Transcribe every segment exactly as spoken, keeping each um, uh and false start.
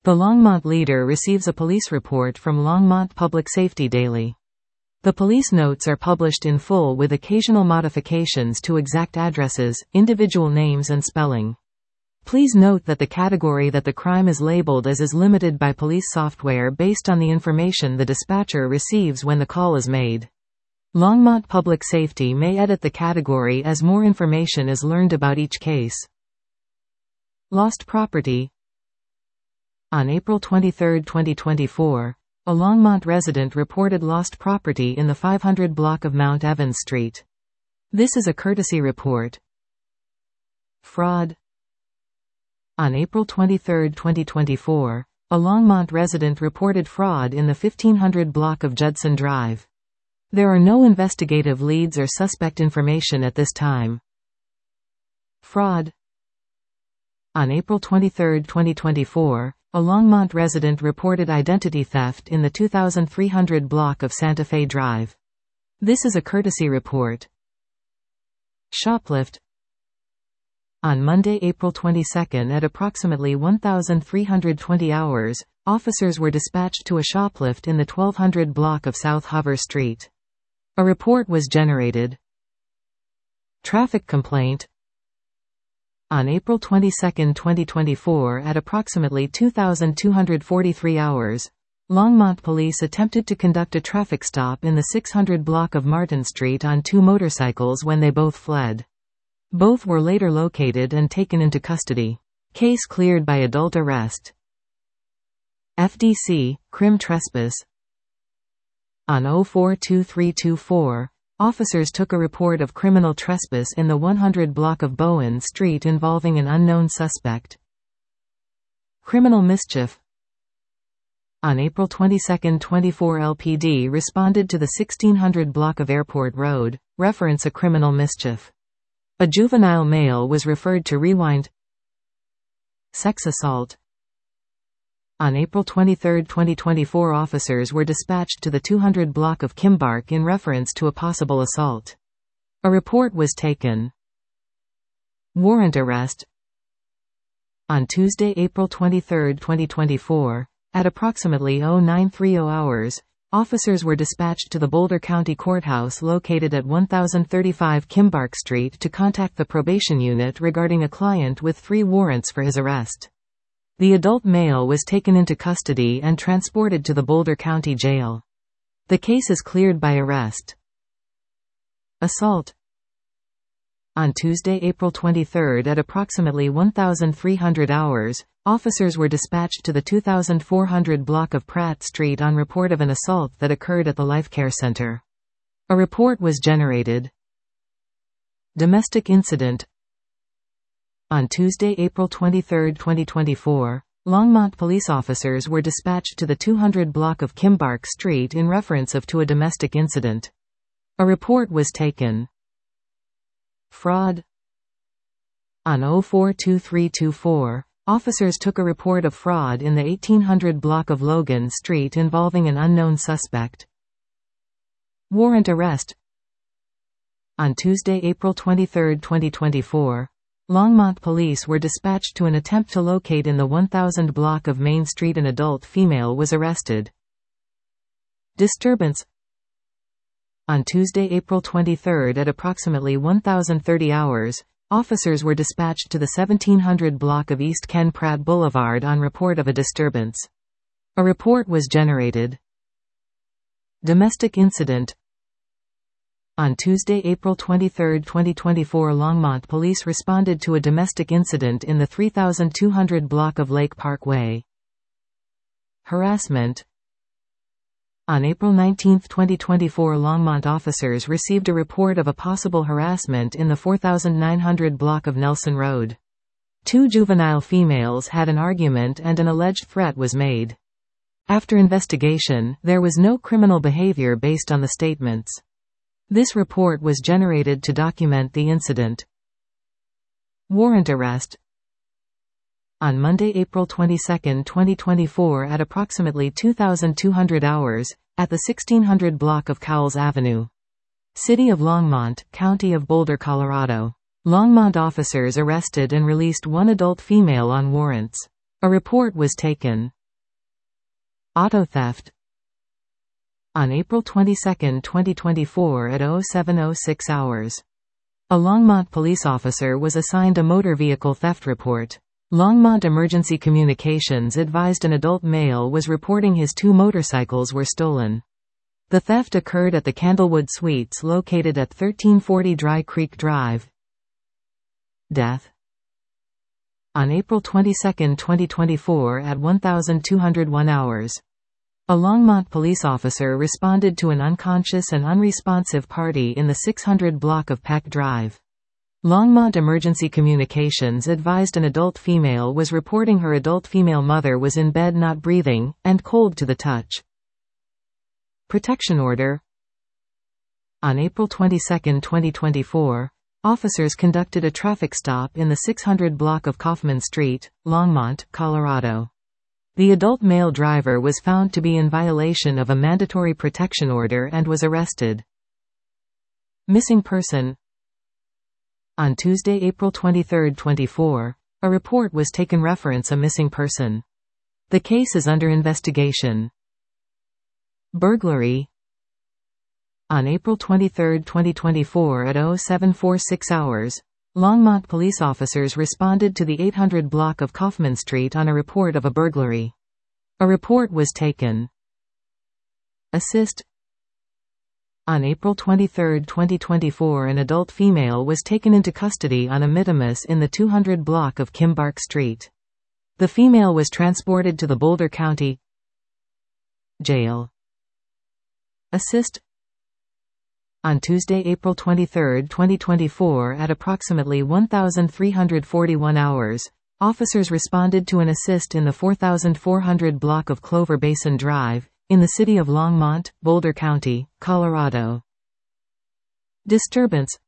The Longmont Leader receives a police report from Longmont Public Safety Daily. The police notes are published in full with occasional modifications to exact addresses, individual names and spelling. Please note that the category that the crime is labeled as is limited by police software based on the information the dispatcher receives when the call is made. Longmont Public Safety may edit the category as more information is learned about each case. Lost property. On April twenty-third, twenty twenty-four, a Longmont resident reported lost property in the five hundred block of Mount Evans Street. This is a courtesy report. Fraud. On April twenty-third, twenty twenty-four, a Longmont resident reported fraud in the fifteen hundred block of Judson Drive. There are no investigative leads or suspect information at this time. Fraud. On April twenty-third, twenty twenty-four, a Longmont resident reported identity theft in the two thousand three hundred block of Santa Fe Drive. This is a courtesy report. Shoplift. On Monday, April twenty-second at approximately one thousand three hundred twenty hours, officers were dispatched to a shoplift in the twelve hundred block of South Hover Street. A report was generated. Traffic complaint. On April twenty-second, twenty twenty-four at approximately two thousand two hundred forty-three hours, Longmont police attempted to conduct a traffic stop in the six hundred block of Martin Street on two motorcycles when they both fled. Both were later located and taken into custody. Case cleared by adult arrest. F D C, Crim Trespass. On oh four two three two four, officers took a report of criminal trespass in the one hundred block of Bowen Street involving an unknown suspect. Criminal mischief. On April twenty-second, twenty-four L P D responded to the sixteen hundred block of Airport Road, reference a criminal mischief. A juvenile male was referred to Rewind. Sex assault. On April twenty-third, twenty twenty-four officers were dispatched to the two hundred block of Kimbark in reference to a possible assault. A report was taken. Warrant arrest. On Tuesday, April twenty-third, twenty twenty-four, at approximately oh nine thirty hours, officers were dispatched to the Boulder County Courthouse located at one thousand thirty-five Kimbark Street to contact the probation unit regarding a client with three warrants for his arrest. The adult male was taken into custody and transported to the Boulder County Jail. The case is cleared by arrest. Assault. On Tuesday, April twenty-third at approximately one thousand three hundred hours, officers were dispatched to the two thousand four hundred block of Pratt Street on report of an assault that occurred at the Life Care Center. A report was generated. Domestic incident. On Tuesday, April twenty-third, twenty twenty-four, Longmont police officers were dispatched to the two hundred block of Kimbark Street in reference of to a domestic incident. A report was taken. Fraud. On oh four two three two four, officers took a report of fraud in the eighteen hundred block of Logan Street involving an unknown suspect. Warrant arrest. On Tuesday, April twenty-third, twenty twenty-four, Longmont police were dispatched to an attempt to locate in the one thousand block of Main Street. An adult female was arrested. Disturbance. On Tuesday, April twenty-third at approximately one thousand thirty hours, officers were dispatched to the seventeen hundred block of East Ken Pratt Boulevard on report of a disturbance. A report was generated. Domestic incident. On Tuesday, April twenty-third, twenty twenty-four, Longmont police responded to a domestic incident in the three thousand two hundred block of Lake Parkway. Harassment. On April nineteenth, twenty twenty-four, Longmont officers received a report of a possible harassment in the four thousand nine hundred block of Nelson Road. Two juvenile females had an argument and an alleged threat was made. After investigation, there was no criminal behavior based on the statements. This report was generated to document the incident. Warrant arrest. On Monday, April twenty-second, twenty twenty-four at approximately two thousand two hundred hours, at the sixteen hundred block of Cowles Avenue. City of Longmont, County of Boulder, Colorado. Longmont officers arrested and released one adult female on warrants. A report was taken. Auto theft. On April twenty-second, twenty twenty-four at oh seven oh six hours, a Longmont police officer was assigned a motor vehicle theft report. Longmont Emergency Communications advised an adult male was reporting his two motorcycles were stolen. The theft occurred at the Candlewood Suites located at thirteen forty Dry Creek Drive. Death. On April twenty-second, twenty twenty-four at twelve oh one hours, a Longmont police officer responded to an unconscious and unresponsive party in the six hundred block of Pack Drive. Longmont Emergency Communications advised an adult female was reporting her adult female mother was in bed not breathing, and cold to the touch. Protection order. On April twenty-second, twenty twenty-four, officers conducted a traffic stop in the six hundred block of Kaufman Street, Longmont, Colorado. The adult male driver was found to be in violation of a mandatory protection order and was arrested. Missing person. On Tuesday, April twenty-third, twenty-four, a report was taken reference a missing person. The case is under investigation. Burglary. On April twenty-third, twenty twenty-four at oh seven forty-six hours, Longmont police officers responded to the eight hundred block of Kaufman Street on a report of a burglary. A report was taken. Assist. On April twenty-third, twenty twenty-four, an adult female was taken into custody on a minimus in the two hundred block of Kimbark Street. The female was transported to the Boulder County Jail. Assist. On Tuesday, April twenty-third, twenty twenty-four at approximately thirteen forty-one hours, officers responded to an assist in the four thousand four hundred block of Clover Basin Drive, in the city of Longmont, Boulder County, Colorado. Disturbance.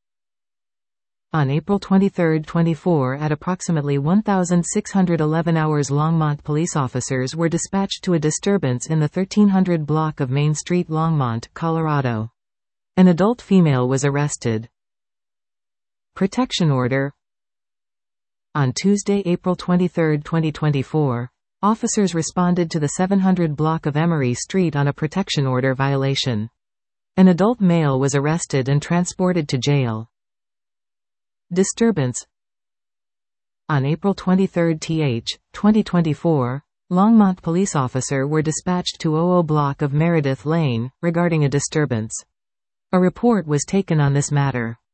On April twenty-third, twenty-four at approximately sixteen eleven hours, Longmont police officers were dispatched to a disturbance in the thirteen hundred block of Main Street, Longmont, Colorado. An adult female was arrested. Protection order. On Tuesday, April twenty-third, twenty twenty-four, officers responded to the seven hundred block of Emery Street on a protection order violation. An adult male was arrested and transported to jail. Disturbance. On April twenty-third, twenty twenty-four, Longmont police officer were dispatched to oh oh block of Meredith Lane, regarding a disturbance. A report was taken on this matter.